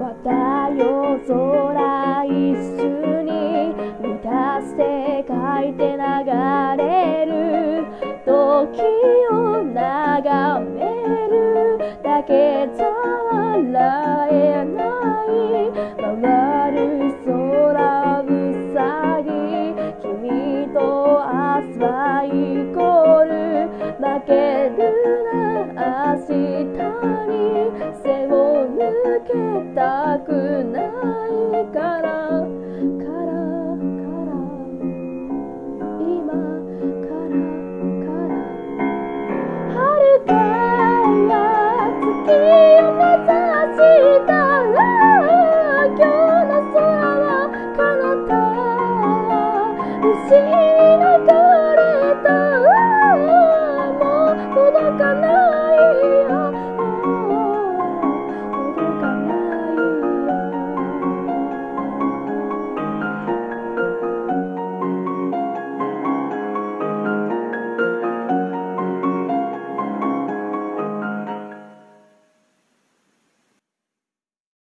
だ夜空一緒に満たして書いて流れる時を眺めるだけじゃ笑えない回る空うさぎ君と明日はイコール負けるな明日に背を向けたくない